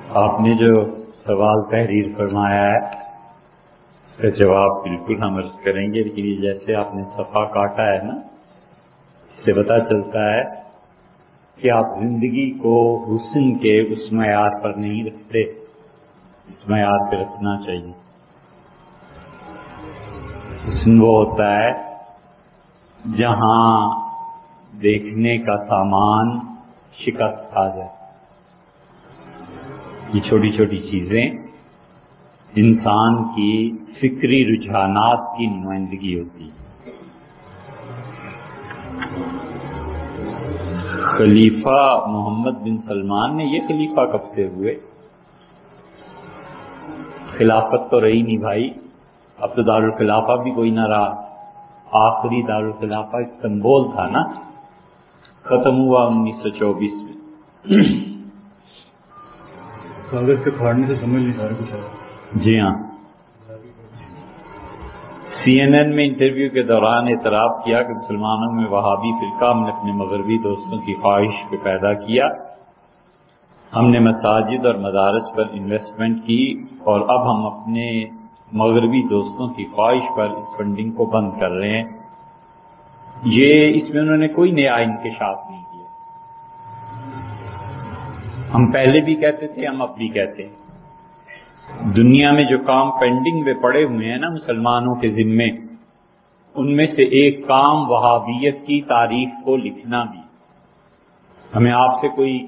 آپ نے جو سوال تحریر فرمایا ہے اس کا جواب بالکل ہم عرض کریں گے، لیکن یہ جیسے آپ نے صفحہ کاٹا ہے نا، اس سے پتہ چلتا ہے کہ آپ زندگی کو حسن کے اس معیار پر نہیں رکھتے، اس معیار پہ رکھنا چاہیے۔ حسن وہ ہوتا ہے جہاں دیکھنے کا سامان شکست کھا جائے۔ یہ چھوٹی چھوٹی چیزیں انسان کی فکری رجحانات کی نمائندگی ہوتی ہے۔ خلیفہ محمد بن سلمان نے، یہ خلیفہ کب سے ہوئے؟ خلافت تو رہی نہیں بھائی، اب تو دارالخلافہ بھی کوئی نہ رہا۔ آخری دارالخلافہ استنبول تھا نا، ختم ہوا 1924 میں۔ کاغذ کے پھاڑنے سے سمجھ نہیں آ رہا کچھ۔ جی ہاں، CNN میں انٹرویو کے دوران اعتراف کیا کہ مسلمانوں میں وہابی فرقہ ہم نے اپنے مغربی دوستوں کی خواہش پہ پیدا کیا، ہم نے مساجد اور مدارس پر انویسٹمنٹ کی اور اب ہم اپنے مغربی دوستوں کی خواہش پر اس فنڈنگ کو بند کر رہے ہیں۔ یہ اس میں انہوں نے کوئی نیا انکشاف نہیں کیا۔ ہم پہلے بھی کہتے تھے، ہم اب بھی کہتے ہیں، دنیا میں جو کام پینڈنگ میں پڑے ہوئے ہیں نا مسلمانوں کے ذمے، ان میں سے ایک کام وہابیت کی تاریخ کو لکھنا بھی۔ ہمیں آپ سے کوئی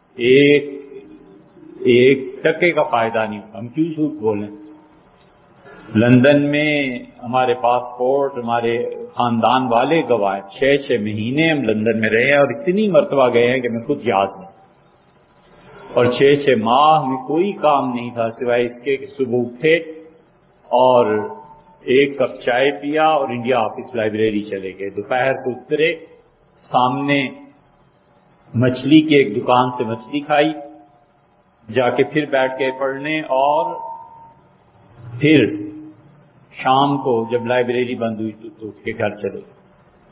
ایک ٹکے کا فائدہ نہیں ہوتا، ہم کیوں جھوٹ بولیں؟ لندن میں ہمارے پاسپورٹ، ہمارے خاندان والے گواہ، 6 مہینے ہم لندن میں رہے ہیں اور اتنی مرتبہ گئے ہیں کہ میں خود یاد نہیں، اور 6 ماہ میں کوئی کام نہیں تھا سوائے اس کے کہ صبح اٹھے اور ایک کپ چائے پیا اور انڈیا آفس لائبریری چلے گئے، دوپہر کو اترے، سامنے مچھلی کی ایک دکان سے مچھلی کھائی، جا کے پھر بیٹھ کے پڑھنے، اور پھر شام کو جب لائبریری بند ہوئی تو اٹھ کے گھر چلے گئے۔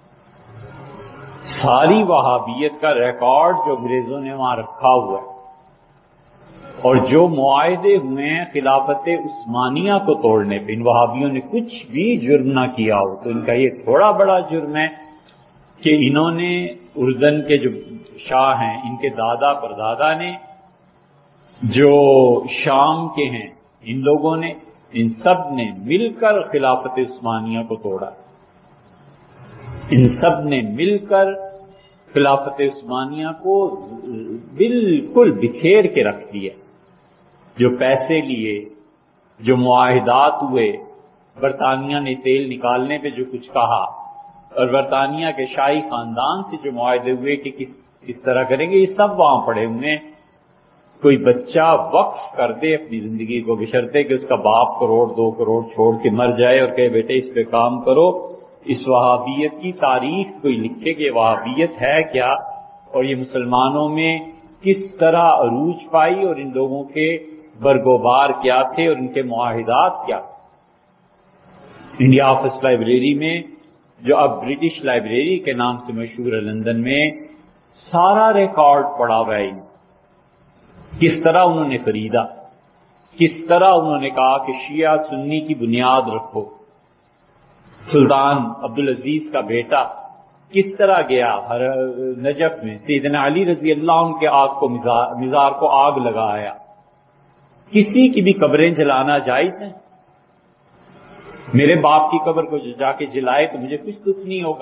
ساری وہابیت کا ریکارڈ جو انگریزوں نے وہاں رکھا ہوا ہے، اور جو معاہدے ہوئے ہیں خلافت عثمانیہ کو توڑنے پہ، ان وہابیوں نے کچھ بھی جرم نہ کیا ہو تو ان کا یہ تھوڑا بڑا جرم ہے کہ انہوں نے اردن کے جو شاہ ہیں، ان کے دادا پردادا نے، جو شام کے ہیں ان لوگوں نے، ان سب نے مل کر خلافت عثمانیہ کو توڑا، ان سب نے مل کر خلافت عثمانیہ کو بالکل بکھیر کے رکھ دیا۔ جو پیسے لیے، جو معاہدات ہوئے، برطانیہ نے تیل نکالنے پہ جو کچھ کہا، اور برطانیہ کے شاہی خاندان سے جو معاہدے ہوئے کہ کس طرح کریں گے، یہ سب وہاں پڑے ہوئے ہیں۔ کوئی بچہ وقف کر دے اپنی زندگی کو، بشرطے کہ اس کا باپ 1-2 کروڑ چھوڑ کے مر جائے اور کہے بیٹے اس پہ کام کرو، اس وہابیت کی تاریخ کوئی لکھے کہ وہابیت ہے کیا، اور یہ مسلمانوں میں کس طرح عروج پائی، اور ان لوگوں کے برگوبار کیا تھے اور ان کے معاہدات کیا۔ انڈیا آفس لائبریری میں، جو اب برٹش لائبریری کے نام سے مشہور ہے لندن میں، سارا ریکارڈ پڑا ہوا ہے، کس طرح انہوں نے خریدا، کس طرح انہوں نے کہا کہ شیعہ سنی کی بنیاد رکھو۔ سلطان عبدالعزیز کا بیٹا کس طرح گیا نجف میں، سیدنا علی رضی اللہ عنہ کے آگ کو مزار کو آگ لگایا۔ کسی کی بھی قبریں جلانا جائز ہے؟ میرے باپ کی قبر کو جا کے جلائے تو مجھے کچھ دکھ نہیں ہوگا۔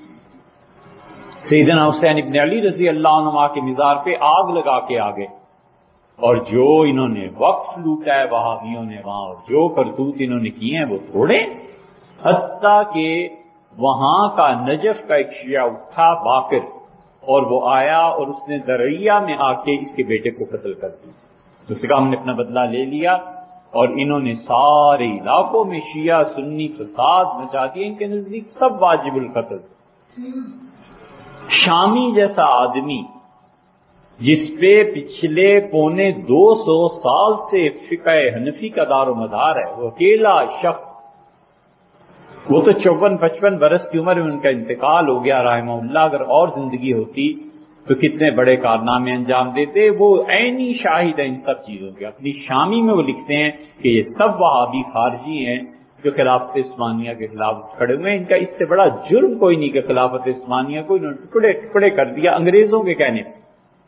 سیدنا حسین ابن علی رضی اللہ عنہ کے مزار پہ آگ لگا کے آ گئے، اور جو انہوں نے وقت لوٹا ہے وہابیوں نے وہاں، اور جو کرتوت انہوں نے کیے ہیں وہ تھوڑے، حتیٰ کہ وہاں کا نجف کا ایک شیعہ اٹھا باقر، اور وہ آیا اور اس نے دریا میں آ کے اس کے بیٹے کو قتل کر دیا۔ تو اس کا ہم نے اپنا بدلہ لے لیا، اور انہوں نے سارے علاقوں میں شیعہ سنی فساد مچا دیا، ان کے نزدیک سب واجب القتل۔ شامی جیسا آدمی جس پہ پچھلے 250 سال سے فقہ حنفی کا دار و مدار ہے، وہ اکیلا شخص، وہ تو 54-55 برس کی عمر میں ان کا انتقال ہو گیا رحمہ اللہ۔ اگر اور زندگی ہوتی تو کتنے بڑے کارنامے انجام دیتے. وہ عینی شاہد ہے ان سب چیزوں کے. اپنی شامی میں وہ لکھتے ہیں کہ یہ سب وہابی خارجی ہیں جو خلافت عثمانیہ کے خلاف کھڑے ہوئے ہیں. ان کا اس سے بڑا جرم کوئی نہیں کہ خلافت عثمانیہ کو انہوں نے ٹکڑے ٹکڑے کر دیا انگریزوں کے کہنے پہ.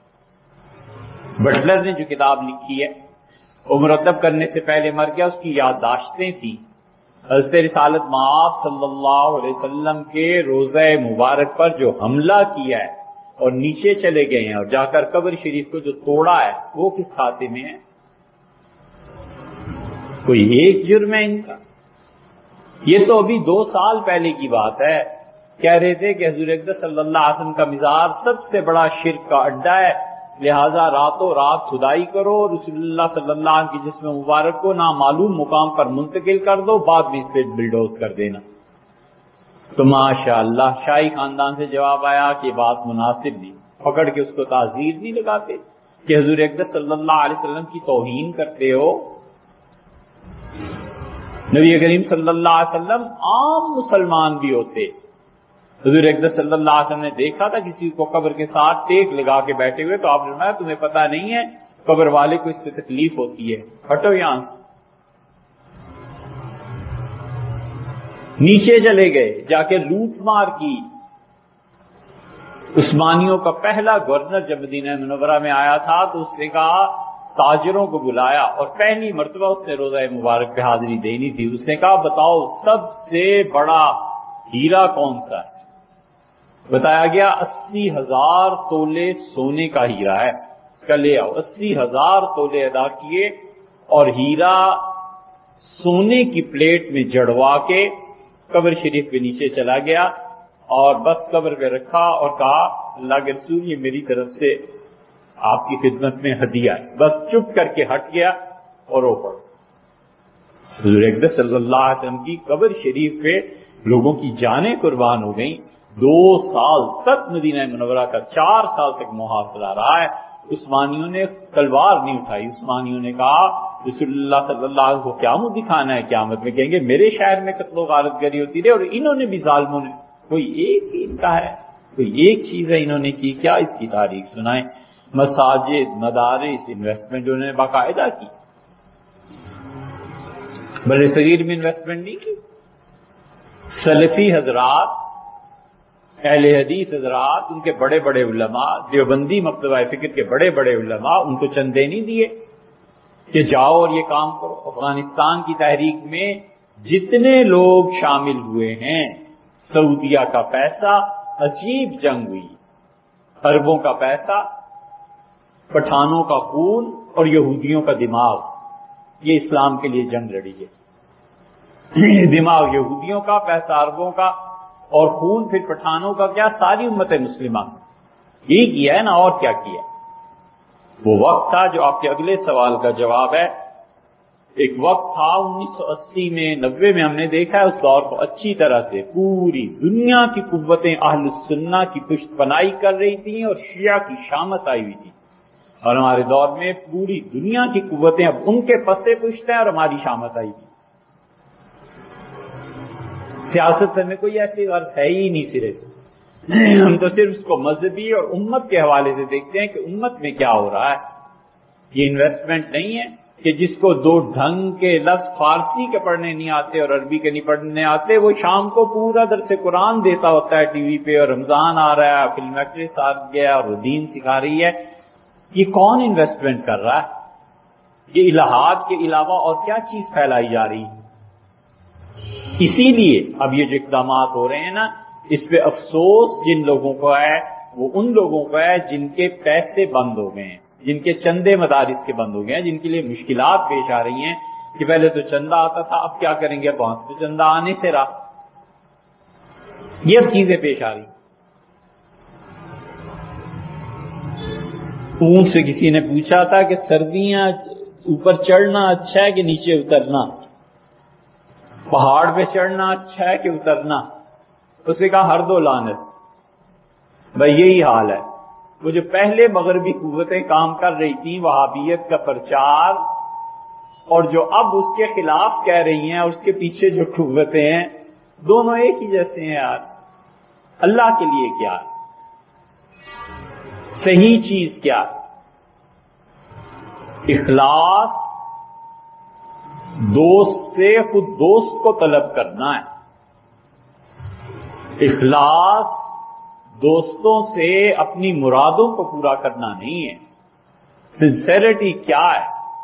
بٹلر نے جو کتاب لکھی ہے وہ مرتب کرنے سے پہلے مر گیا. اس کی یادداشتیں تھیں حضرت رسالت مآب صلی اللہ علیہ وسلم کے روضہ مبارک پر جو حملہ کیا ہے اور نیچے چلے گئے ہیں اور جا کر قبر شریف کو جو توڑا ہے وہ کس کھاتے میں ہے؟ کوئی ایک جرم ہے ان کا. یہ تو ابھی 2 سال پہلے کی بات ہے. کہہ رہے تھے کہ حضور اقدس صلی اللہ علیہ وسلم کا مزار سب سے بڑا شرک کا اڈا ہے, لہذا راتوں رات کھدائی کرو, رسول اللہ صلی اللہ علیہ وسلم کی جسم مبارک کو نامعلوم مقام پر منتقل کر دو, بعد میں اس پہ بلڈوز کر دینا. تو ماشاء اللہ شاہی خاندان سے جواب آیا کہ بات مناسب نہیں. پکڑ کے اس کو تعزیر نہیں لگاتے کہ حضور اقدس صلی اللہ علیہ وسلم کی توہین کرتے ہو. نبی کریم صلی اللہ علیہ وسلم عام مسلمان بھی ہوتے. حضور اقدس صلی اللہ علیہ وسلم نے دیکھا تھا کسی کو قبر کے ساتھ ٹیک لگا کے بیٹھے ہوئے, تو آپ نے فرمایا تمہیں پتہ نہیں ہے قبر والے کو اس سے تکلیف ہوتی ہے, ہٹو یہاں سے. نیچے چلے گئے, جا کے لوٹ مار کی. عثمانیوں کا پہلا گورنر جب مدینہ منورہ میں آیا تھا تو اس نے کہا تاجروں کو بلایا اور پہلی مرتبہ اس نے روزہ مبارک پہ حاضری دینی تھی. اس نے کہا بتاؤ سب سے بڑا ہیرا کون سا ہے؟ بتایا گیا 80,000 تولے سونے کا ہیرا ہے. کل لے آؤ. 80,000 تولے ادا کیے اور ہیرا سونے کی پلیٹ میں جڑوا کے قبر شریف کے نیچے چلا گیا اور بس قبر پہ رکھا اور کہا اللہ کے رسول یہ میری طرف سے آپ کی خدمت میں ہدیہ ہے. بس چپ کر کے ہٹ گیا اور رو پڑا. حضور اقدس صلی اللہ علیہ وسلم کی قبر شریف پہ لوگوں کی جانیں قربان ہو گئیں. 2 سال تک مدینہ منورہ کا 4 سال تک محاصرہ رہا ہے. عثمانیوں نے تلوار نہیں اٹھائی. عثمانیوں نے کہا رسول اللہ صلی اللہ علیہ وسلم کو کیا منہ دکھانا ہے, قیامت میں کہیں گے میرے شہر میں قتل و غارت گری ہوتی رہی اور انہوں نے بھی ظالموں نے کوئی ایک ہی ان کا ہے, کوئی ایک چیز ہے انہوں نے کی کیا؟ اس کی تاریخ سنائیں. مساجد, مدارس, انویسٹمنٹ انہوں نے باقاعدہ کی. بڑے صغیر میں انویسٹمنٹ نہیں کی. سلفی حضرات, اہل حدیث حضرات, ان کے بڑے بڑے علماء, دیوبندی مکتبہ فکر کے بڑے بڑے علماء, ان کو چندے نہیں دیے کہ جاؤ اور یہ کام کرو. افغانستان کی تحریک میں جتنے لوگ شامل ہوئے ہیں, سعودیہ کا پیسہ, عجیب جنگ ہوئی, عربوں کا پیسہ, پٹھانوں کا خون اور یہودیوں کا دماغ, یہ اسلام کے لیے جنگ لڑی ہے. دماغ یہودیوں کا, پیسہ عربوں کا اور خون پھر پٹھانوں کا, کیا ساری امت مسلمہ یہی کیا ہے نا, اور کیا کیا. وہ وقت تھا جو آپ کے اگلے سوال کا جواب ہے. ایک وقت تھا 1980 میں 90 میں ہم نے دیکھا ہے اس دور کو اچھی طرح سے پوری دنیا کی قوتیں اہل السنہ کی پشت پناہی کر رہی تھیں اور شیعہ کی شامت آئی ہوئی تھی. اور ہمارے دور میں پوری دنیا کی قوتیں اب ان کے پسے پشت ہیں اور ہماری شامت آئی ہوئی. سیاست میں کوئی ایسی غرض ہے ہی نہیں سرے سے. ہم تو صرف اس کو مذہبی اور امت کے حوالے سے دیکھتے ہیں کہ امت میں کیا ہو رہا ہے. یہ انویسٹمنٹ نہیں ہے کہ جس کو 2 ڈھنگ کے لفظ فارسی کے پڑھنے نہیں آتے اور عربی کے نہیں پڑھنے آتے, وہ شام کو پورا درس قرآن دیتا ہوتا ہے ٹی وی پہ, اور رمضان آ رہا ہے, فلم ایکٹریس آ گیا اور وہ دین سکھا رہی ہے. یہ کون انویسٹمنٹ کر رہا ہے؟ یہ الہات کے علاوہ اور کیا چیز پھیلائی جا رہی ہے؟ اسی لیے اب یہ جو اقدامات ہو رہے ہیں نا, اس پہ افسوس جن لوگوں کو ہے وہ ان لوگوں کو ہے جن کے پیسے بند ہو گئے ہیں, جن کے چندے مدارس کے بند ہو گئے ہیں, جن کے لیے مشکلات پیش آ رہی ہیں کہ پہلے تو چندہ آتا تھا, اب کیا کریں گے, اب وہاں سے چندہ آنے سے رہا. یہ اب چیزیں پیش آ رہی. اونٹ سے کسی نے پوچھا تھا کہ سردیاں اوپر چڑھنا اچھا ہے کہ نیچے اترنا, پہاڑ پہ چڑھنا اچھا ہے کہ اترنا؟ اس نے کہا ہر دو لعنت. بھائی یہی حال ہے. وہ جو پہلے مغربی قوتیں کام کر رہی تھیں وہابیت کا پرچار, اور جو اب اس کے خلاف کہہ رہی ہیں, اور اس کے پیچھے جو قوتیں ہیں, دونوں ایک ہی جیسے ہیں یار. اللہ کے لیے کیا ہے؟ صحیح چیز کیا ہے؟ اخلاص دوست سے خود دوست کو طلب کرنا ہے. اخلاص دوستوں سے اپنی مرادوں کو پورا کرنا نہیں ہے. سنسیریٹی کیا ہے؟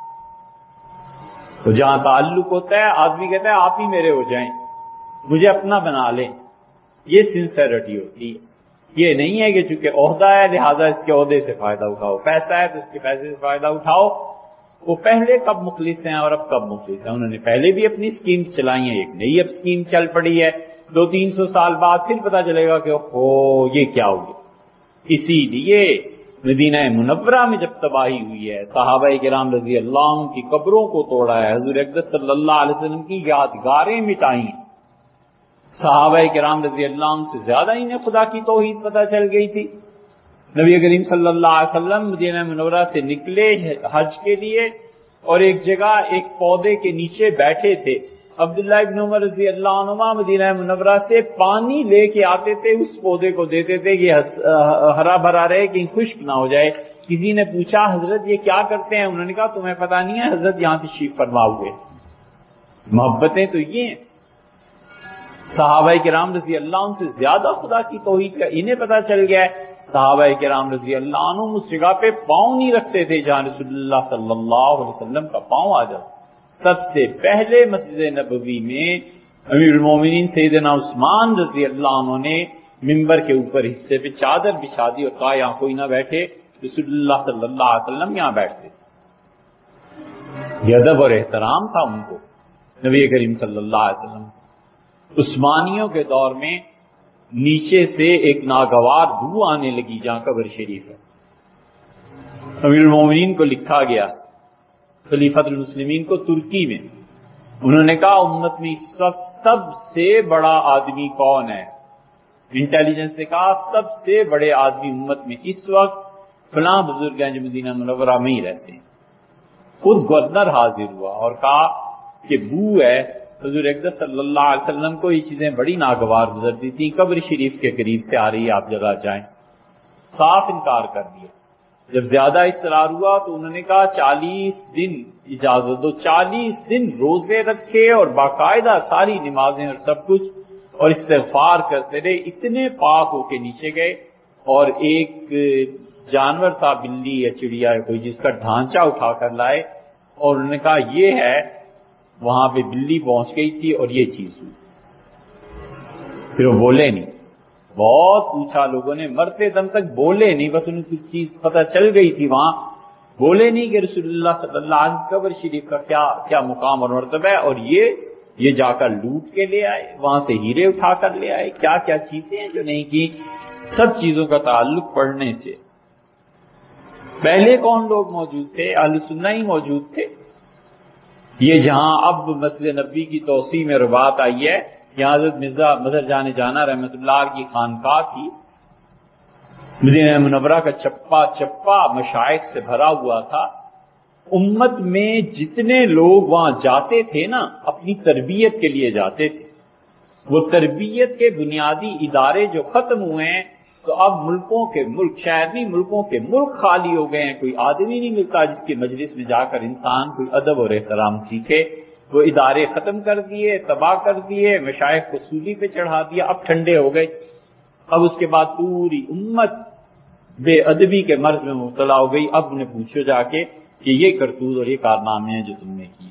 تو جہاں تعلق ہوتا ہے آدمی کہتا ہے آپ ہی میرے ہو جائیں، مجھے اپنا بنا لیں، یہ سنسیریٹی ہوتی ہے. یہ نہیں ہے کہ چونکہ عہدہ ہے لہذا اس کے عہدے سے فائدہ اٹھاؤ، پیسہ ہے تو اس کے پیسے سے فائدہ اٹھاؤ. وہ پہلے کب مخلص ہیں اور اب کب مخلص ہیں؟ انہوں نے پہلے بھی اپنی اسکیم چلائی ہیں، ایک نئی اب اسکیم چل پڑی ہے، 200-300 سال بعد پھر پتا چلے گا کہ یہ کیا ہو گیا. اسی لیے مدینہ منورہ میں جب تباہی ہوئی ہے، صحابہ کرام رضی اللہ عنہ کی قبروں کو توڑا ہے، حضور اقدس صلی اللہ علیہ وسلم کی یادگاریں مٹائی ہیں. صحابہ کرام رضی اللہ عنہ سے زیادہ انہیں خدا کی توحید پتہ چل گئی تھی. نبی کریم صلی اللہ علیہ وسلم مدینہ منورہ سے نکلے حج کے لیے اور ایک جگہ ایک پودے کے نیچے بیٹھے تھے. عبداللہ ابن عمر رضی اللہ عنہما مدینہ منورہ سے پانی لے کے آتے تھے، اس پودے کو دیتے تھے کہ ہرا بھرا رہے، کہیں خشک نہ ہو جائے. کسی نے پوچھا حضرت یہ کیا کرتے ہیں؟ انہوں نے کہا تمہیں پتہ نہیں ہے، حضرت یہاں تشریف فرما ہوئے. محبتیں تو یہ ہیں. صحابہ کرام رضی اللہ عنہ سے زیادہ خدا کی توحید کا انہیں پتہ چل گیا ہے. صحابہ کرام رضی اللہ عنہ اس جگہ پہ پاؤں نہیں رکھتے تھے جہاں رسول اللہ صلی اللہ علیہ وسلم کا پاؤں آ جاتا. سب سے پہلے مسجد نبوی میں امیر المومنین سیدنا عثمان رضی اللہ عنہ نے ممبر کے اوپر حصے پہ چادر بچھا دی اور کہا یہاں کوئی نہ بیٹھے، رسول اللہ صلی اللہ علیہ وسلم یہاں بیٹھتے. یہ ادب اور احترام تھا ان کو نبی کریم صلی اللہ علیہ وسلم. عثمانیوں کے دور میں نیچے سے ایک ناگوار بو آنے لگی جہاں قبر شریف ہے. امیر المومنین کو لکھا گیا، خلیفۃ المسلمین کو ترکی میں. انہوں نے کہا امت میں اس وقت سب سے بڑا آدمی کون ہے؟ انٹیلیجنس نے کہا سب سے بڑے آدمی امت میں اس وقت فلاں بزرگ ہیں جو مدینہ منورہ میں ہی رہتے ہیں. خود گورنر حاضر ہوا اور کہا کہ بو ہے. حضور اقدس صلی اللہ علیہ وسلم کو یہ چیزیں بڑی ناگوار گزرتی تھیں، قبر شریف کے قریب سے آ رہی ہے، آپ جگہ جائیں. صاف انکار کر دیا. جب زیادہ اصرار ہوا تو انہوں نے کہا 40 دن اجازت دو. 40 دن روزے رکھے اور باقاعدہ ساری نمازیں اور سب کچھ اور استغفار کرتے رہے. اتنے پاک ہو کے نیچے گئے اور ایک جانور تھا، بلی یا چڑیا یا کوئی، جس کا ڈھانچہ اٹھا کر لائے اور انہوں نے کہا یہ ہے. وہاں پہ بلی پہنچ گئی تھی اور یہ چیز ہوئی. پھر وہ بولے نہیں. بہت پوچھا لوگوں نے، مرتے دم تک بولے نہیں. بس انہیں کچھ چیز پتہ چل گئی تھی وہاں، بولے نہیں کہ رسول اللہ صلی اللہ علیہ وسلم قبر شریف کا کیا مقام اور مرتبہ ہے. اور یہ جا کر لوٹ کے لے آئے، وہاں سے ہیرے اٹھا کر لے آئے. کیا کیا چیزیں ہیں جو نہیں کی. سب چیزوں کا تعلق پڑھنے سے. پہلے کون لوگ موجود تھے؟ اہل سنہ ہی موجود تھے. یہ جہاں اب مسجد نبوی کی توسیع میں روایت آئی ہے، یہاں حضرت مرزا مظہر جان جانا رحمۃ اللہ کی خانقاہ تھی. مدینہ منورہ کا چپا چپا مشائخ سے بھرا ہوا تھا. امت میں جتنے لوگ وہاں جاتے تھے نا، اپنی تربیت کے لیے جاتے تھے. وہ تربیت کے بنیادی ادارے جو ختم ہوئے ہیں تو اب ملکوں کے ملک، شاید نہیں ملکوں کے ملک خالی ہو گئے ہیں. کوئی آدمی نہیں ملتا جس کے مجلس میں جا کر انسان کوئی ادب اور احترام سیکھے. وہ ادارے ختم کر دیے، تباہ کر دیے، مشائخ کو سولی پہ چڑھا دیا. اب ٹھنڈے ہو گئے. اب اس کے بعد پوری امت بے ادبی کے مرض میں مبتلا ہو گئی. اب انہیں پوچھو جا کے کہ یہ کرتوت اور یہ کارنامے ہیں جو تم نے کیے.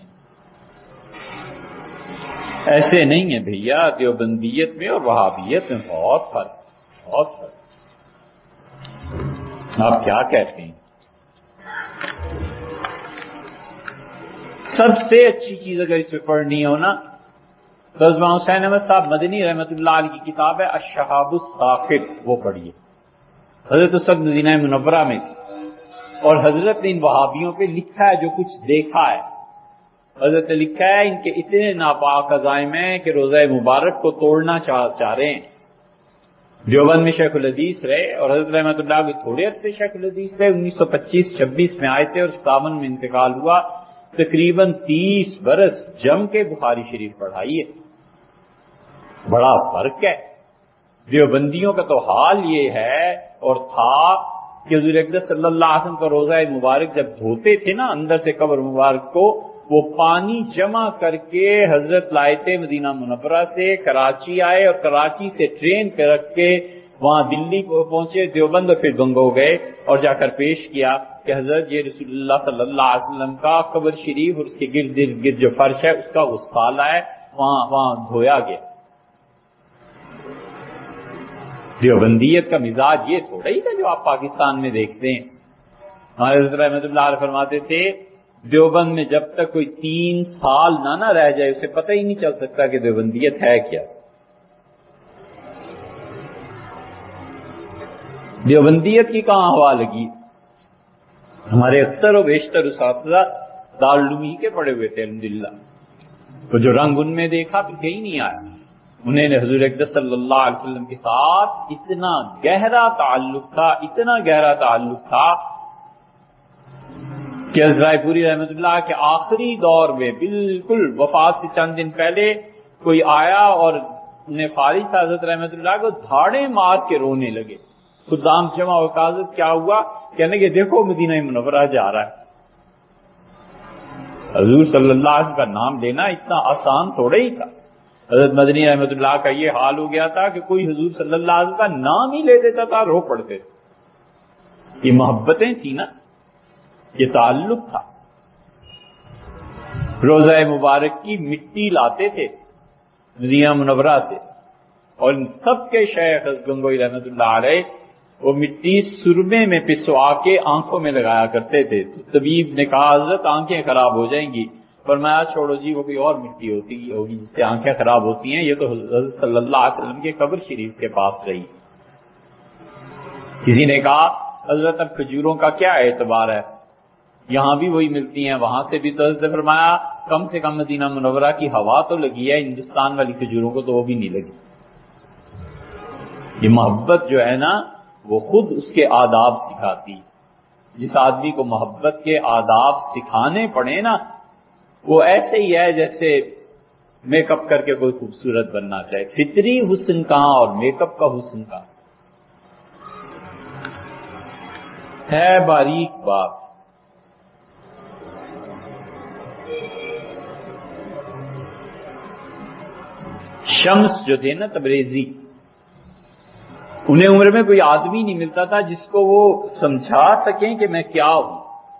ایسے نہیں ہے بھیا. دیوبندیت میں اور وہابیت میں بہت فرق. آپ کیا کہتے ہیں؟ سب سے اچھی چیز اگر اس پہ پڑھنی ہو نا تو حسین احمد صاحب مدنی رحمۃ اللہ علیہ کی کتاب ہے الشہاب الثاقب، وہ پڑھیے. حضرت اس وقت مدینہ منورہ میں اور حضرت نے ان وہابیوں پہ لکھا ہے جو کچھ دیکھا ہے. حضرت نے لکھا ہے ان کے اتنے ناپاک عزائم ہیں کہ روزہ مبارک کو توڑنا چاہ رہے ہیں. دیوبند میں شیخ الحدیث رہے اور حضرت رحمۃ اللہ کے تھوڑے عرصے شیخ الحدیث رہے. 1925-26 میں آئے تھے اور 57 میں انتقال ہوا. تقریباً 30 برس جم کے بخاری شریف پڑھائی ہے. بڑا فرق ہے. دیوبندیوں کا تو حال یہ ہے اور تھا کہ حضور اقدس صلی اللہ علیہ وسلم کا روزہ مبارک جب دھوتے تھے نا اندر سے قبر مبارک کو، وہ پانی جمع کر کے حضرت لائے تھے مدینہ منورہ سے، کراچی آئے اور کراچی سے ٹرین پہ رکھ کے وہاں دلی پہنچے، دیوبند، اور پھر گنگو گئے اور جا کر پیش کیا کہ حضرت یہ رسول اللہ صلی اللہ علیہ وسلم کا قبر شریف اور اس کے گرد گرد جو فرش ہے اس کا غسالہ ہے، وہاں دھویا گیا۔ دیوبندیت کا مزاج یہ تھوڑا ہی تھا جو آپ پاکستان میں دیکھتے ہیں۔ ہمارے حضرت رحمۃ اللہ علیہ فرماتے تھے دیوبند میں جب تک کوئی 3 سال نہ رہ جائے اسے پتہ ہی نہیں چل سکتا کہ دیوبندیت ہے کیا۔ دیوبندیت کی کہاں ہوا لگی؟ ہمارے اکثر و بیشتر اساتذہ دارالعلوم ہی کے پڑے ہوئے تھے الحمدللہ، تو جو رنگ ان میں دیکھا پھر کہیں نہیں آیا۔ انہیں حضور اقدس صلی اللہ علیہ وسلم کے ساتھ اتنا گہرا تعلق تھا کہ حضرت رائے پوری رحمۃ اللہ کے آخری دور میں بالکل وفات سے چند دن پہلے کوئی آیا اور انہیں فارغ تھا حضرت رحمۃ اللہ کو، دھاڑے مار کے رونے لگے۔ خدام جمع و حضرت کیا ہوا؟ کہنے کہ دیکھو مدینہ منورہ جا رہا ہے۔ حضور صلی اللہ علیہ وسلم کا نام لینا اتنا آسان تھوڑا ہی تھا۔ حضرت مدنی رحمۃ اللہ کا یہ حال ہو گیا تھا کہ کوئی حضور صلی اللہ علیہ وسلم کا نام ہی لے دیتا تھا، رو پڑتے تھے۔ یہ محبتیں تھیں نا، یہ تعلق تھا۔ روزہ مبارک کی مٹی لاتے تھے مدینہ منورہ سے، اور ان سب کے شیخ حضرت گنگوئی رحمۃ اللہ علیہ وہ مٹی سرمے میں پسوا کے آنکھوں میں لگایا کرتے تھے۔ تو طبیب نے کہا حضرت آنکھیں خراب ہو جائیں گی، فرمایا چھوڑو جی، وہ کوئی اور مٹی ہوگی جس سے آنکھیں خراب ہوتی ہیں، یہ تو حضرت صلی اللہ علیہ وسلم کے قبر شریف کے پاس رہی۔ کسی نے کہا حضرت اب کھجوروں کا کیا اعتبار ہے، یہاں بھی وہی ملتی ہیں وہاں سے بھی، تو حضرت نے فرمایا کم سے کم مدینہ منورہ کی ہوا تو لگی ہے، ہندوستان والی کھجوروں کو تو وہ بھی نہیں لگی۔ یہ محبت جو ہے نا وہ خود اس کے آداب سکھاتی۔ جس آدمی کو محبت کے آداب سکھانے پڑے نا وہ ایسے ہی ہے جیسے میک اپ کر کے کوئی خوبصورت بننا چاہے۔ فطری حسن کہاں اور میک اپ کا حسن کہاں، ہے باریک بات۔ شمس جو تھے نا تبریزی، انہیں عمر میں کوئی آدمی نہیں ملتا تھا جس کو وہ سمجھا سکیں کہ میں کیا ہوں۔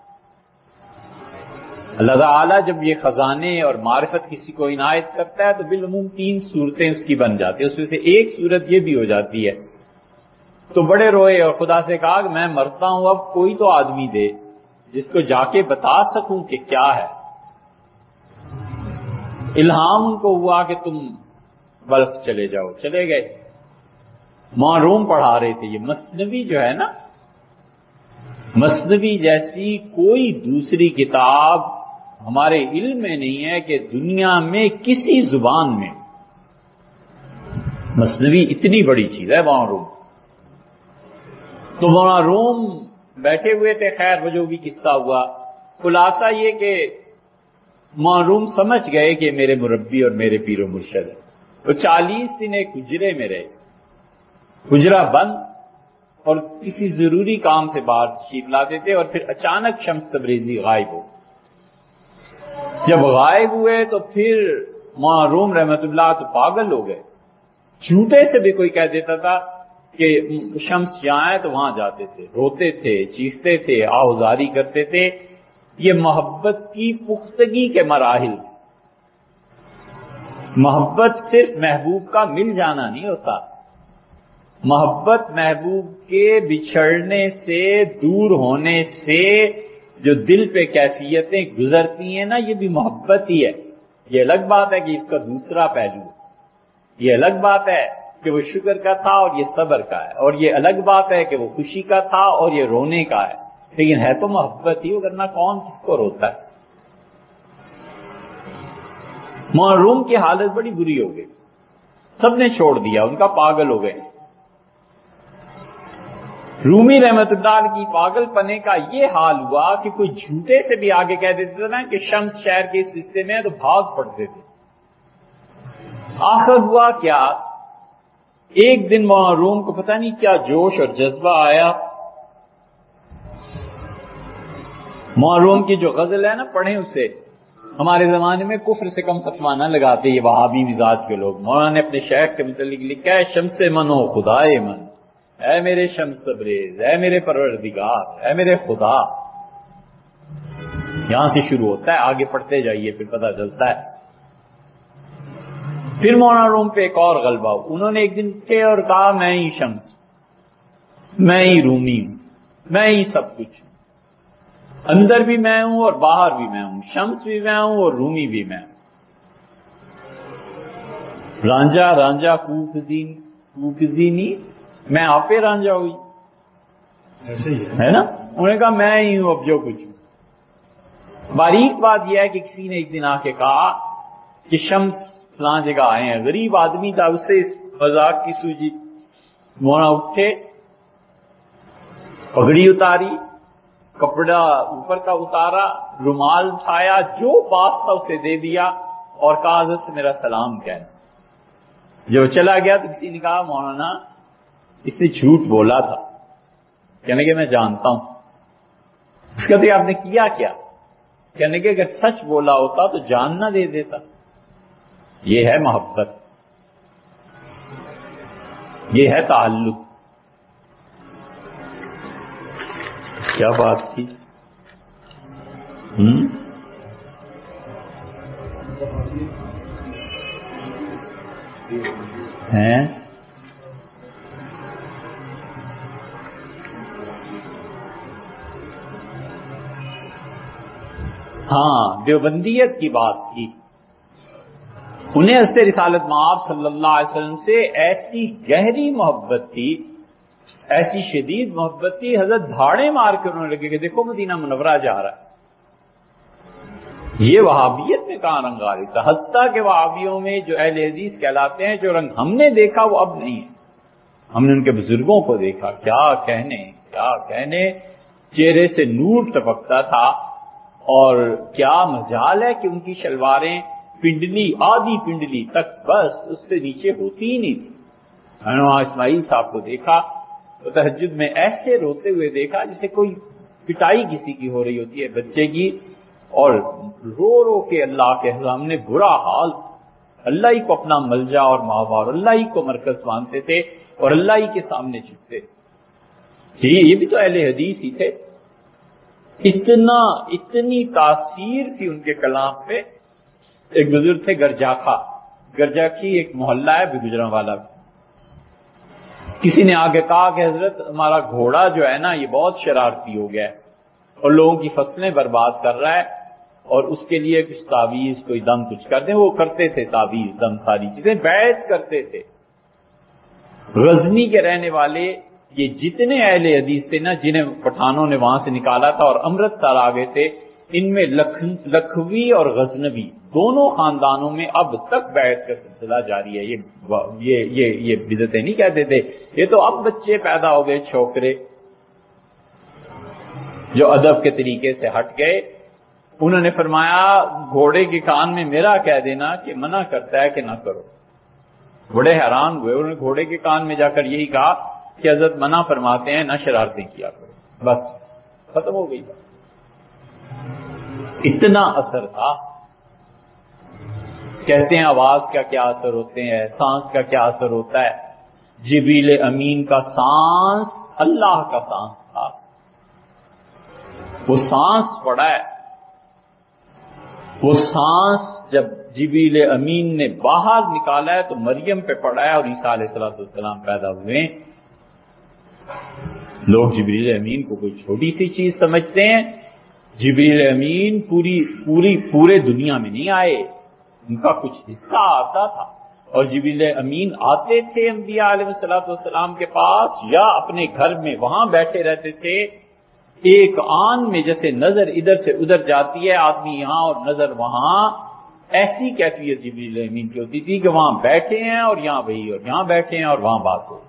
اللہ تعالیٰ جب یہ خزانے اور معرفت کسی کو عنایت کرتا ہے تو بالعموم 3 صورتیں اس کی بن جاتی ہیں، اس میں سے ایک صورت یہ بھی ہو جاتی ہے۔ تو بڑے روئے اور خدا سے کہا کہ میں مرتا ہوں، اب کوئی تو آدمی دے جس کو جا کے بتا سکوں کہ کیا ہے۔ الہام ان کو ہوا کہ تم بلخ چلے جاؤ، چلے گئے۔ معروم پڑھا رہے تھے۔ یہ مثنوی جو ہے نا، مثنوی جیسی کوئی دوسری کتاب ہمارے علم میں نہیں ہے کہ دنیا میں کسی زبان میں۔ مثنوی اتنی بڑی چیز ہے معروم۔ تو معروم بیٹھے ہوئے تھے، خیر وہ جو بھی قصہ ہوا، خلاصہ یہ کہ معروم سمجھ گئے کہ میرے مربی اور میرے پیر و مرشد ہے۔ وہ 40 دن ایک حجرے میں رہے، حجرہ بند، اور کسی ضروری کام سے باہر تشریف لاتے تھے، اور پھر اچانک شمس تبریزی غائب ہو۔ جب غائب ہوئے تو پھر معروم رحمت اللہ تو پاگل ہو گئے۔ جھوٹے سے بھی کوئی کہہ دیتا تھا کہ شمس جہاں ہے تو وہاں جاتے تھے، روتے تھے، چیختے تھے، آہوزاری کرتے تھے۔ یہ محبت کی پختگی کے مراحل۔ محبت صرف محبوب کا مل جانا نہیں ہوتا، محبت محبوب کے بچھڑنے سے، دور ہونے سے جو دل پہ کیفیتیں گزرتی ہیں نا، یہ بھی محبت ہی ہے۔ یہ الگ بات ہے کہ اس کا دوسرا پہلو ہے، یہ الگ بات ہے کہ وہ شکر کا تھا اور یہ صبر کا ہے، اور یہ الگ بات ہے کہ وہ خوشی کا تھا اور یہ رونے کا ہے، لیکن ہے تو محبت ہی، ورنہ کون کس کو روتا ہے۔ معروم کی حالت بڑی بری ہو گئی، سب نے چھوڑ دیا، ان کا پاگل ہو گئے۔ رومی رحمت اللہ کی پاگل پنے کا یہ حال ہوا کہ کوئی جھوٹے سے بھی آگے کہہ دیتے تھے نا کہ شمس شہر کے اس حصے میں تو بھاگ پڑتے تھے۔ آخر ہوا کیا، ایک دن معروم کو پتہ نہیں کیا جوش اور جذبہ آیا، معروم کی جو غزل ہے نا پڑھیں اسے. ہمارے زمانے میں کفر سے کم فتویٰ نہ لگاتے یہ وہابی مزاج کے لوگ. مولانا نے اپنے شیخ کے متعلق لکھا ہے شمس من و خدائے من، اے میرے شمس تبریز، اے میرے پروردگار، اے میرے خدا. یہاں سے شروع ہوتا ہے، آگے پڑھتے جائیے پھر پتہ چلتا ہے. پھر مولانا روم پہ ایک اور غلبہ ہو. انہوں نے ایک دن اٹھے اور کہا میں ہی شمس، میں ہی رومی ہوں، میں ہی سب کچھ ہوں، اندر بھی میں ہوں اور باہر بھی میں ہوں، شمس بھی میں ہوں اور رومی بھی میں ہوں. رانجا رانجا کوکزینی، میں آپ پہ رانجا ہوئی، ایسے ہی ہے نا. انہوں نے کہا میں ہی ہوں اب جو کچھ ہوں. باریک بات یہ ہے کہ کسی نے ایک دن آ کے کہا کہ شمس فلاں جگہ آئے ہیں. غریب آدمی تھا، اس سے اس مذاق کی سوجی. مولانا اٹھے، پگڑی اتاری، کپڑا اوپر کا اتارا، رومال اٹھایا، جو پاس تھا اسے دے دیا اور کہا حضرت سے میرا سلام کہنا. جو چلا گیا تو کسی نے کہا مولانا اس نے جھوٹ بولا تھا. کہنے کہ میں جانتا ہوں. اس کا تو آپ نے کیا کیا؟ کہنے کہ اگر سچ بولا ہوتا تو جان نہ دے دیتا. یہ ہے محبت، یہ ہے تعلق. کیا بات تھی؟ ہیں ہاں دیوبندیت کی بات تھی. انہیں حضرت رسالت مآب صلی اللہ علیہ وسلم سے ایسی گہری محبت تھی، ایسی شدید محبت تھی، حضرت دھاڑے مار کے انہوں نے لگے کہ دیکھو مدینہ منورہ جا رہا ہے. یہ وہابیت میں کہاں رنگ آ رہی تھا. حتیٰ کہ وہابیوں میں جو اہل حدیث کہلاتے ہیں جو رنگ ہم نے دیکھا وہ اب نہیں ہے. ہم نے ان کے بزرگوں کو دیکھا، کیا کہنے، چہرے سے نور ٹپکتا تھا. اور کیا مجال ہے کہ ان کی شلواریں پنڈلی، آدھی پنڈلی تک، بس اس سے نیچے ہوتی ہی نہیں تھی. میں نے وہاں اسماعیل صاحب کو دیکھا تو تہجد میں ایسے روتے ہوئے دیکھا جیسے کوئی پٹائی کسی کی ہو رہی ہوتی ہے بچے کی، اور رو رو کے اللہ کے سامنے برا حال. اللہ ہی کو اپنا ملجا اور ماوا، اللہ ہی کو مرکز مانتے تھے اور اللہ ہی کے سامنے جھکتے. یہ بھی تو اہل حدیث ہی تھے. اتنی تاثیر تھی ان کے کلام پہ. ایک بزرگ تھے گرجاکھی ایک محلہ ہے بگجراں والا. کسی نے آگے کہا کہ حضرت ہمارا گھوڑا جو ہے نا یہ بہت شرارتی ہو گیا ہے اور لوگوں کی فصلیں برباد کر رہا ہے، اور اس کے لیے کچھ تعویذ کوئی دم کچھ کر دیں. وہ کرتے تھے تعویذ دم ساری چیزیں، بیعت کرتے تھے. غزنی کے رہنے والے یہ جتنے اہل حدیث تھے نا جنہیں پٹھانوں نے وہاں سے نکالا تھا اور امرتسر آ گئے تھے، ان میں لکھوی اور غزنوی دونوں خاندانوں میں اب تک بیعت کا سلسلہ جاری ہے. یہ بدعتیں نہیں کہتے تھے، یہ تو اب بچے پیدا ہو گئے چھوکرے جو ادب کے طریقے سے ہٹ گئے. انہوں نے فرمایا گھوڑے کے کان میں میرا کہہ دینا کہ منع کرتا ہے کہ نہ کرو. بڑے حیران ہوئے. انہوں نے گھوڑے کے کان میں جا کر یہی کہا کہ حضرت منع فرماتے ہیں نہ شرارتیں کیا کرو. بس ختم ہو گئی بات. اتنا اثر تھا. کہتے ہیں آواز کا کیا اثر ہوتے ہیں، سانس کا کیا اثر ہوتا ہے. جبریل امین کا سانس اللہ کا سانس تھا. وہ سانس پڑا ہے. وہ سانس جب جبریل امین نے باہر نکالا ہے تو مریم پہ پڑا ہے اور عیسیٰ علیہ السلام پیدا ہوئے. لوگ جبریل امین کو کوئی چھوٹی سی چیز سمجھتے ہیں. جبریل امین پورے دنیا میں نہیں آئے، ان کا کچھ حصہ آتا تھا. اور جبریل امین آتے تھے انبیاء علیہ السلام کے پاس یا اپنے گھر میں وہاں بیٹھے رہتے تھے. ایک آن میں جیسے نظر ادھر سے ادھر جاتی ہے، آدمی یہاں اور نظر وہاں، ایسی کیفیت جبریل امین کی ہوتی تھی کہ وہاں بیٹھے ہیں اور یہاں وہی، اور یہاں بیٹھے ہیں اور وہاں بات ہو.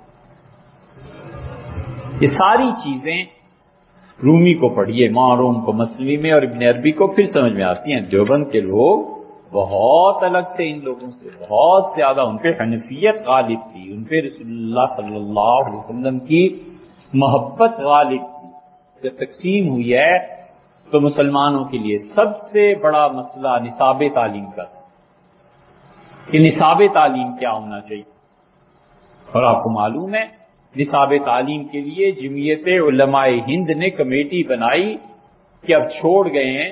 یہ ساری چیزیں رومی کو پڑھیے، معروم کو مسلمی میں اور ابن عربی کو، پھر سمجھ میں آتی ہیں. دیوبند کے لوگ بہت الگ تھے ان لوگوں سے، بہت زیادہ. ان پہ حنفیت غالب تھی، ان پہ رسول اللہ صلی اللہ علیہ وسلم کی محبت غالب تھی. جب تقسیم ہوئی ہے تو مسلمانوں کے لیے سب سے بڑا مسئلہ نصاب تعلیم کا تھا کہ نصاب تعلیم کیا ہونا چاہیے. اور آپ کو معلوم ہے نصاب تعلیم کے لیے جمعیت علماء ہند نے کمیٹی بنائی کہ اب چھوڑ گئے ہیں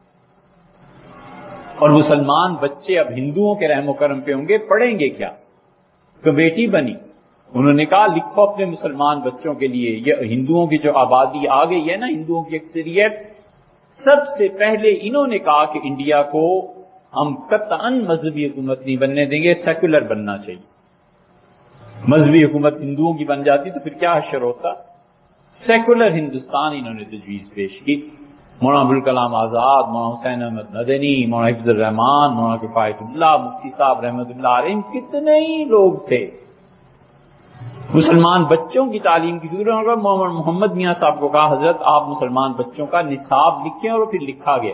اور مسلمان بچے اب ہندوؤں کے رحم و کرم پہ ہوں گے، پڑھیں گے کیا؟ کمیٹی بنی، انہوں نے کہا لکھو اپنے مسلمان بچوں کے لیے. یہ ہندوؤں کی جو آبادی آ گئی ہے نا، ہندوؤں کی اکثریت، سب سے پہلے انہوں نے کہا کہ انڈیا کو ہم قطعاً مذہبی حکومت نہیں بننے دیں گے، سیکولر بننا چاہیے. مذہبی حکومت ہندوؤں کی بن جاتی تو پھر کیا حشر ہوتا. سیکولر ہندوستان انہوں نے تجویز پیش کی. مولانا ابوالکلام آزاد، مولانا حسین احمد مدنی، مولانا حفظ الرحمان، مولانا کفایت اللہ، مفتی صاحب رحمۃ اللہ علیہ، کتنے ہی لوگ تھے. مسلمان بچوں کی تعلیم کی فکر. محمد میاں صاحب کو کہا حضرت آپ مسلمان بچوں کا نصاب لکھیں، اور پھر لکھا گیا.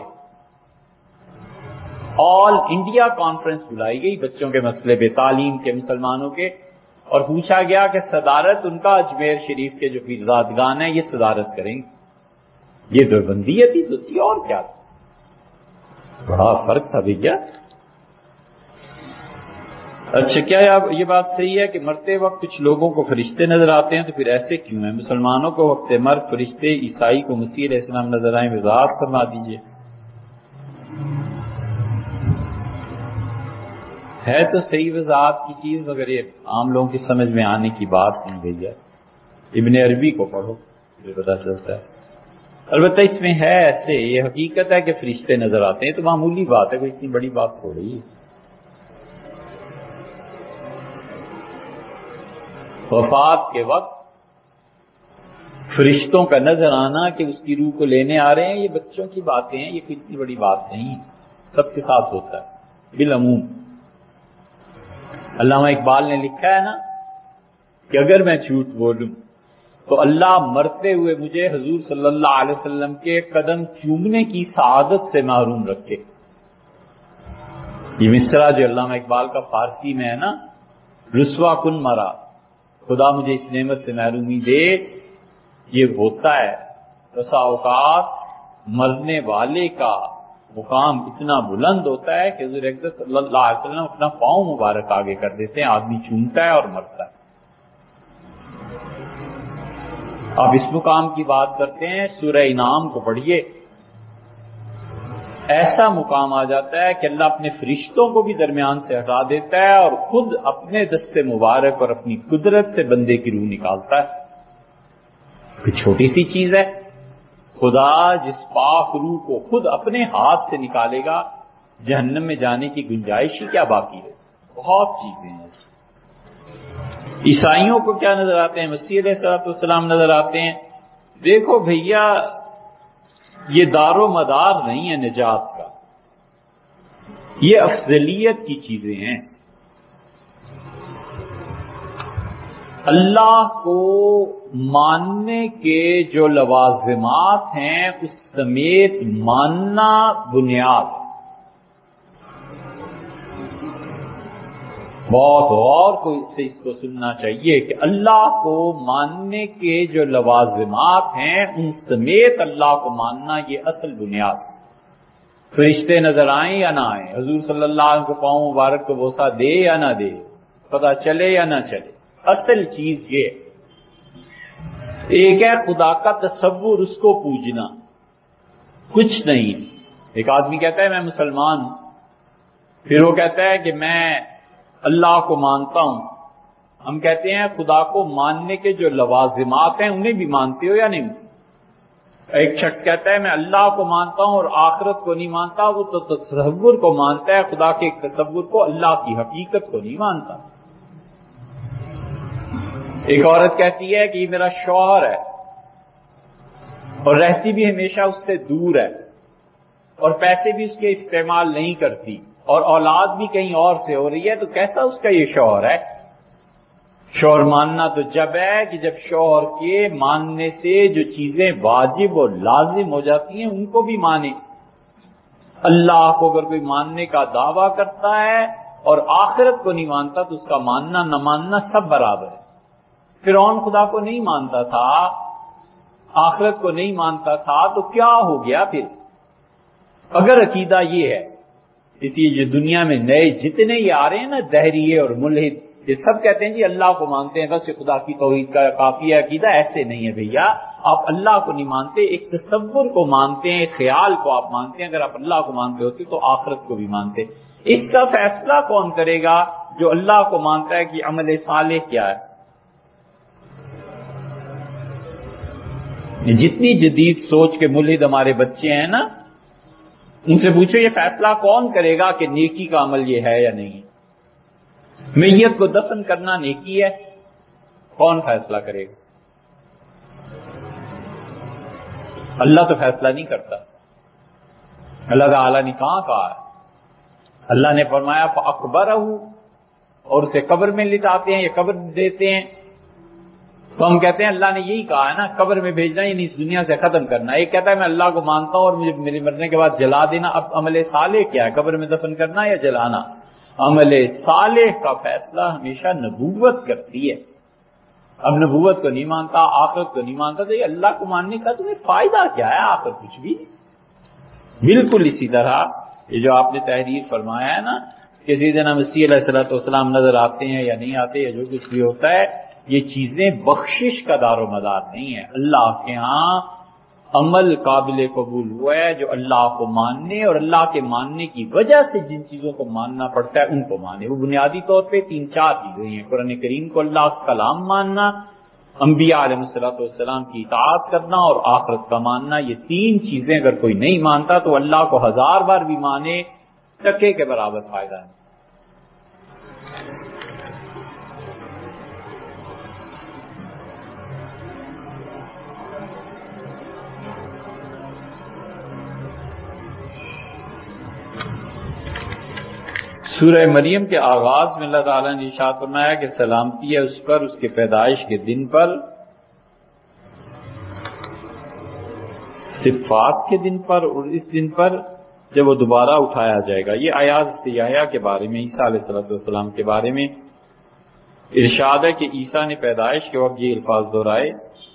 آل انڈیا کانفرنس بلائی گئی بچوں کے مسئلے پہ، تعلیم کے، مسلمانوں کے، اور پوچھا گیا کہ صدارت ان کا اجمیر شریف کے جو پیرزادگان ہیں یہ صدارت کریں گے. یہ دیوبندیت ہی تو تھی، اور کیا تھا؟ بڑا فرق تھا بھیا. اچھا کیا یہ بات صحیح ہے کہ مرتے وقت کچھ لوگوں کو فرشتے نظر آتے ہیں؟ تو پھر ایسے کیوں ہیں؟ مسلمانوں کو وقت مرگ فرشتے، عیسائی کو مسیح علیہ السلام نظر آئیں، وضاحت فرما دیجئے. ہے تو صحیح وضاحت کی چیز، مگر یہ عام لوگوں کی سمجھ میں آنے کی بات نہیں بھیا. ابن عربی کو پڑھو یہ پتہ چلتا ہے. البتہ اس میں ہے ایسے، یہ حقیقت ہے کہ فرشتے نظر آتے ہیں، تو معمولی بات ہے، کوئی اتنی بڑی بات تھوڑی ہے. وفات کے وقت فرشتوں کا نظر آنا کہ اس کی روح کو لینے آ رہے ہیں، یہ بچوں کی باتیں ہیں، یہ کوئی اتنی بڑی بات نہیں، سب کے ساتھ ہوتا ہے بالعموم. علامہ اقبال نے لکھا ہے نا کہ اگر میں جھوٹ بولوں تو اللہ مرتے ہوئے مجھے حضور صلی اللہ علیہ وسلم کے قدم چومنے کی سعادت سے محروم رکھے. یہ مصرع جو علامہ اقبال کا فارسی میں ہے نا، رسوا کن مرا، خدا مجھے اس نعمت سے محرومی دے. یہ ہوتا ہے بسا اوقات مرنے والے کا مقام اتنا بلند ہوتا ہے کہ حضور اقدس صلی اللہ علیہ وسلم اپنا پاؤں مبارک آگے کر دیتے ہیں، آدمی چومتا ہے اور مرتا ہے. آپ اس مقام کی بات کرتے ہیں، سورہ انعام کو پڑھیے. ایسا مقام آ جاتا ہے کہ اللہ اپنے فرشتوں کو بھی درمیان سے ہٹا دیتا ہے اور خود اپنے دست مبارک اور اپنی قدرت سے بندے کی روح نکالتا ہے. کوئی چھوٹی سی چیز ہے؟ خدا جس پاک روح کو خود اپنے ہاتھ سے نکالے گا، جہنم میں جانے کی گنجائش ہی کیا باقی ہے؟ بہت چیزیں ہیں. عیسائیوں کو کیا نظر آتے ہیں؟ مسیح علیہ السلام نظر آتے ہیں. دیکھو بھیا، یہ دار و مدار نہیں ہے نجات کا، یہ افضلیت کی چیزیں ہیں. اللہ کو ماننے کے جو لوازمات ہیں اس سمیت ماننا بنیاد ہے. بہت غور کو اس کو سننا چاہیے کہ اللہ کو ماننے کے جو لوازمات ہیں ان سمیت اللہ کو ماننا یہ اصل بنیاد ہے. فرشتے نظر آئیں یا نہ آئیں، حضور صلی اللہ علیہ وسلم کو پاؤں مبارک کو بوسہ دے یا نہ دے، پتہ چلے یا نہ چلے، اصل چیز یہ. ایک ہے خدا کا تصور، اس کو پوجنا، کچھ نہیں. ایک آدمی کہتا ہے میں مسلمان ہوں، پھر وہ کہتا ہے کہ میں اللہ کو مانتا ہوں. ہم کہتے ہیں خدا کو ماننے کے جو لوازمات ہیں انہیں بھی مانتے ہو یا نہیں؟ ایک شخص کہتا ہے میں اللہ کو مانتا ہوں اور آخرت کو نہیں مانتا، وہ تو تصور کو مانتا ہے، خدا کے تصور کو، اللہ کی حقیقت کو نہیں مانتا. ایک عورت کہتی ہے کہ یہ میرا شوہر ہے اور رہتی بھی ہمیشہ اس سے دور ہے اور پیسے بھی اس کے استعمال نہیں کرتی اور اولاد بھی کہیں اور سے ہو رہی ہے، تو کیسا اس کا یہ شوہر ہے؟ شوہر ماننا تو جب ہے کہ جب شوہر کے ماننے سے جو چیزیں واجب اور لازم ہو جاتی ہیں ان کو بھی مانے. اللہ کو اگر کوئی ماننے کا دعویٰ کرتا ہے اور آخرت کو نہیں مانتا تو اس کا ماننا نہ ماننا سب برابر ہے. فرعون خدا کو نہیں مانتا تھا، آخرت کو نہیں مانتا تھا تو کیا ہو گیا پھر؟ اگر عقیدہ یہ ہے، اس لیے جو دنیا میں نئے جتنے یہ آ رہے ہیں نا دہریے اور ملحد، یہ سب کہتے ہیں جی اللہ کو مانتے ہیں، بس یہ خدا کی توحید کا کافی ہے عقیدہ. ایسے نہیں ہے بھیا، آپ اللہ کو نہیں مانتے، ایک تصور کو مانتے ہیں، ایک خیال کو آپ مانتے ہیں. اگر آپ اللہ کو مانتے ہوتے تو آخرت کو بھی مانتے. اس کا فیصلہ کون کرے گا؟ جو اللہ کو مانتا ہے کہ عمل صالح کیا ہے. جتنی جدید سوچ کے ملحد ہمارے بچے ہیں نا، ان سے پوچھو یہ فیصلہ کون کرے گا کہ نیکی کا عمل یہ ہے یا نہیں. میت کو دفن کرنا نیکی ہے، کون فیصلہ کرے گا؟ اللہ تو فیصلہ نہیں کرتا. اللہ تعالی نے کہا ہے؟ اللہ نے فرمایا فَأَقْبَرَهُ، اور اسے قبر میں لٹاتے ہیں یا قبر دیتے ہیں. تو ہم کہتے ہیں اللہ نے یہی کہا ہے نا، قبر میں بھیجنا یعنی اس دنیا سے ختم کرنا. ایک کہتا ہے میں اللہ کو مانتا ہوں اور مجھے میرے مرنے کے بعد جلا دینا. اب عمل صالح کیا ہے؟ قبر میں دفن کرنا یا جلانا؟ عمل صالح کا فیصلہ ہمیشہ نبوت کرتی ہے. اب نبوت کو نہیں مانتا، آخرت کو نہیں مانتا، تو یہ اللہ کو ماننے کا تمہیں فائدہ کیا ہے؟ آخر کچھ بھی. بالکل اسی طرح یہ جو آپ نے تحریر فرمایا ہے نا کہ سیدنا مسیح علیہ السلام نظر آتے ہیں یا نہیں آتے یا جو کچھ بھی ہوتا ہے، یہ چیزیں بخشش کا دار و مدار نہیں ہے. اللہ کے ہاں عمل قابل قبول ہوا ہے جو اللہ کو ماننے اور اللہ کے ماننے کی وجہ سے جن چیزوں کو ماننا پڑتا ہے ان کو مانے. وہ بنیادی طور پہ 3-4 چیزیں ہیں: قرآن کریم کو اللہ کا کلام ماننا، انبیاء علیہ السلام کی اطاعت کرنا اور آخرت کا ماننا. یہ 3 چیزیں اگر کوئی نہیں مانتا تو اللہ کو 1000 بار بھی مانے ٹکے کے برابر فائدہ نہیں. سورہ مریم کے آغاز میں اللہ تعالیٰ نے ارشاد فرمایا کہ سلامتی ہے اس پر، اس کے پیدائش کے دن پر، صفات کے دن پر، اور اس دن پر جب وہ دوبارہ اٹھایا جائے گا. یہ آیات یحییٰ کے بارے میں، عیسیٰ علیہ السلام کے بارے میں ارشاد ہے کہ عیسیٰ نے پیدائش کے وقت یہ الفاظ دہرائے.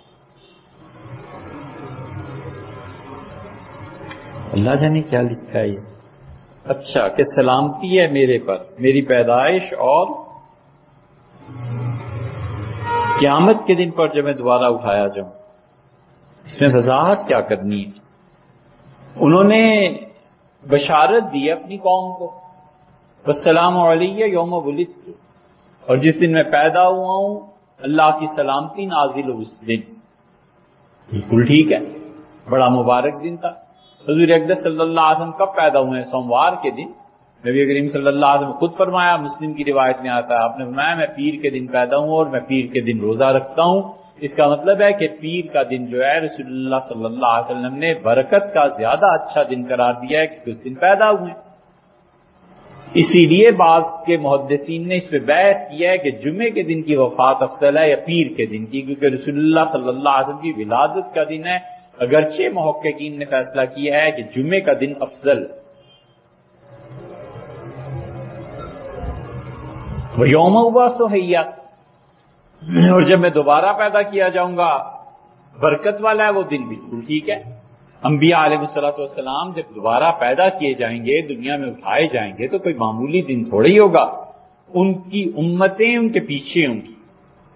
اللہ جانے کیا لکھا ہے یہ. اچھا کہ سلامتی ہے میرے پر، میری پیدائش اور قیامت کے دن پر جب میں دوبارہ اٹھایا جاؤں. اس میں وضاحت کیا کرنی ہے؟ انہوں نے بشارت دی اپنی قوم کو، والسلام علیہ یوم ولدت، اور جس دن میں پیدا ہوا ہوں اللہ کی سلامتی نازل ہو اس دن. بالکل ٹھیک ہے، بڑا مبارک دن تھا. حضور اقدس صلی اللہ علیہ وسلم کب پیدا ہوئے ہیں؟ سوموار کے دن. نبی کریم صلی اللہ علیہ وسلم خود فرمایا، مسلم کی روایت میں آتا ہے، آپ نے فرمایا میں پیر کے دن پیدا ہوں اور میں پیر کے دن روزہ رکھتا ہوں. اس کا مطلب ہے کہ پیر کا دن جو ہے رسول اللہ صلی اللہ علیہ وسلم نے برکت کا زیادہ اچھا دن قرار دیا ہے کہ اس دن پیدا ہوئے. اسی لیے بعض کے محدثین نے اس پہ بحث کیا ہے کہ جمعے کے دن کی وفات افضل ہے یا پیر کے دن کی، کیونکہ رسول اللہ صلی اللہ علیہ وسلم کی ولادت کا دن ہے. اگرچہ محققین نے فیصلہ کیا ہے کہ جمعے کا دن افضل. وَيَوْمَ أُبْعَثُ حَيًّا، اور جب میں دوبارہ پیدا کیا جاؤں گا برکت والا ہے وہ دن. بالکل ٹھیک ہے. انبیاء علیہ السلام جب دوبارہ پیدا کیے جائیں گے، دنیا میں اٹھائے جائیں گے، تو کوئی معمولی دن تھوڑا ہی ہوگا. ان کی امتیں ان کے پیچھے ہوں گی،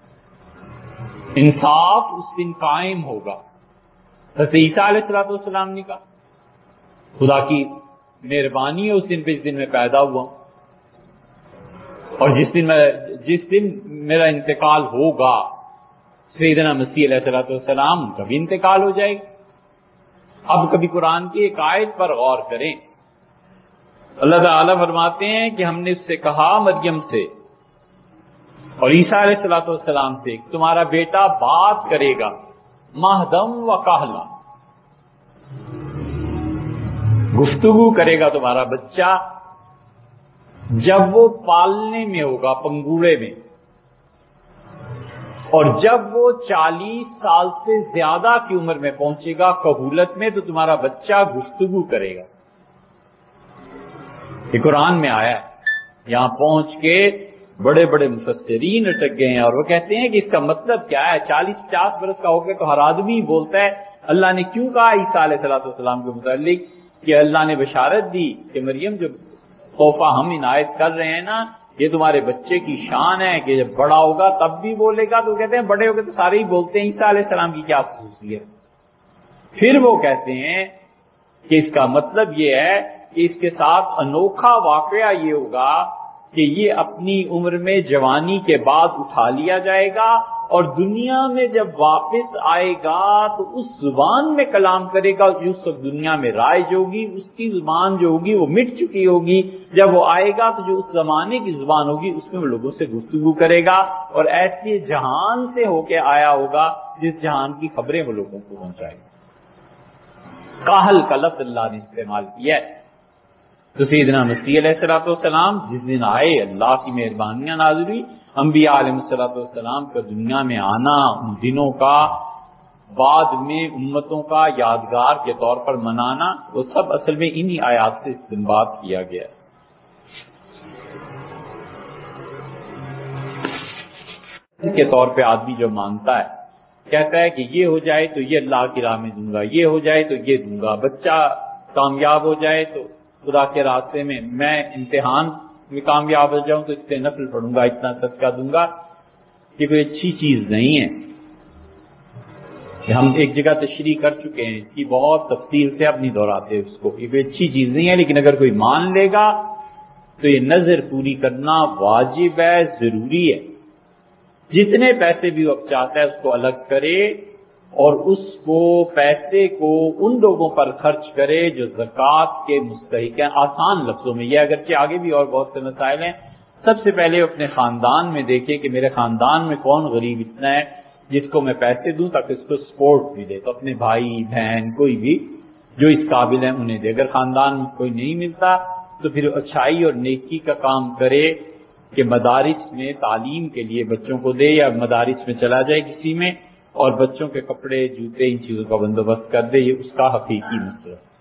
انصاف اس دن قائم ہوگا. حضرت عیسیٰ علیہ السلام نے کہا خدا کی مہربانی ہے اس دن پہ، اس دن میں پیدا ہوا ہوں، اور جس دن میرا انتقال ہوگا سیدنا مسیح علیہ السلام کا بھی انتقال ہو جائے گا. اب کبھی قرآن کی ایک آیت پر غور کریں. اللہ تعالیٰ فرماتے ہیں کہ ہم نے اس سے کہا مریم سے اور عیسیٰ علیہ السلام سے کہ تمہارا بیٹا بات کرے گا مہدم و کہلا، گفتگو کرے گا تمہارا بچہ جب وہ پالنے میں ہوگا، پنگوڑے میں، اور جب وہ 40 سال سے زیادہ کی عمر میں پہنچے گا کہولت میں، تو تمہارا بچہ گفتگو کرے گا. یہ قرآن میں آیا ہے. یہاں پہنچ کے بڑے بڑے مفسرین اٹک گئے ہیں اور وہ کہتے ہیں کہ اس کا مطلب کیا ہے؟ 40-50 برس کا ہو کے تو ہر آدمی بولتا ہے اللہ نے کیوں کہا عیسیٰ علیہ السلام کے متعلق کہ اللہ نے بشارت دی کہ مریم جو تحفہ ہم عنایت کر رہے ہیں نا یہ تمہارے بچے کی شان ہے کہ جب بڑا ہوگا تب بھی بولے گا. تو کہتے ہیں بڑے ہو کے تو سارے ہی بولتے ہیں عیسیٰ علیہ السلام کی کیا خصوصیت. پھر وہ کہتے ہیں کہ اس کا مطلب یہ ہے کہ اس کے ساتھ انوکھا واقعہ یہ ہوگا کہ یہ اپنی عمر میں جوانی کے بعد اٹھا لیا جائے گا اور دنیا میں جب واپس آئے گا تو اس زبان میں کلام کرے گا جو اس وقت دنیا میں رائج ہوگی. اس کی زبان جو ہوگی وہ مٹ چکی ہوگی. جب وہ آئے گا تو جو اس زمانے کی زبان ہوگی اس میں وہ لوگوں سے گفتگو کرے گا اور ایسے جہان سے ہو کے آیا ہوگا جس جہان کی خبریں وہ لوگوں کو پہنچائے گا. کاہل کا لفظ اللہ نے استعمال کیا ہے. تو سیدنا مسیح علیہ السلام جس دن آئے اللہ کی مہربانیاں نازل ہوئی. انبیاء علیہ السلام کا دنیا میں آنا ان دنوں کا بعد میں امتوں کا یادگار کے طور پر منانا وہ سب اصل میں انہی آیات سے استنباط کیا گیا ہے. کے طور پہ آدمی جو مانگتا ہے کہتا ہے کہ یہ ہو جائے تو یہ اللہ کی راہ میں دوں گا, یہ ہو جائے تو یہ دوں گا, بچہ کامیاب ہو جائے تو خدا کے راستے میں امتحان میں کامیاب ہو جاؤں تو اتنے نفل پڑھوں گا, اتنا صدقہ دوں گا. یہ کوئی اچھی چیز نہیں ہے. ہم ایک جگہ تشریح کر چکے ہیں اس کی بہت تفصیل سے, اب نہیں دہراتے اس کو. یہ کوئی اچھی چیز نہیں ہے, لیکن اگر کوئی مان لے گا تو یہ نظر پوری کرنا واجب ہے, ضروری ہے. جتنے پیسے بھی وہ چاہتا ہے اس کو الگ کرے اور اس کو پیسے کو ان لوگوں پر خرچ کرے جو زکوٰۃ کے مستحق ہیں. آسان لفظوں میں یہ, اگرچہ آگے بھی اور بہت سے مسائل ہیں. سب سے پہلے اپنے خاندان میں دیکھیں کہ میرے خاندان میں کون غریب اتنا ہے جس کو میں پیسے دوں تاکہ اس کو سپورٹ بھی دے. تو اپنے بھائی بہن کوئی بھی جو اس قابل ہیں انہیں دے. اگر خاندان میں کوئی نہیں ملتا تو پھر اچھائی اور نیکی کا کام کرے کہ مدارس میں تعلیم کے لیے بچوں کو دے یا مدارس میں چلا جائے کسی میں اور بچوں کے کپڑے جوتے ان چیزوں کا بندوبست کر دے. یہ اس کا حقیقی مسئلہ ہے.